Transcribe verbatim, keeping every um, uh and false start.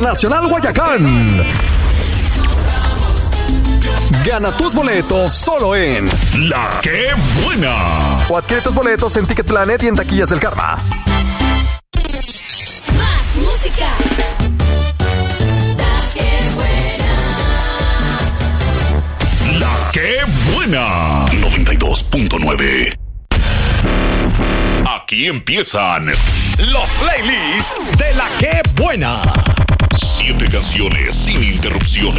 Internacional Guayacán. Gana tus boletos solo en La Que Buena. O adquiere tus boletos en Ticket Planet y en Taquillas del Karma. Más música. La Que Buena. La Que Buena. noventa y dos punto nueve. Aquí empiezan los playlists de La Que Buena. Siete canciones sin interrupciones.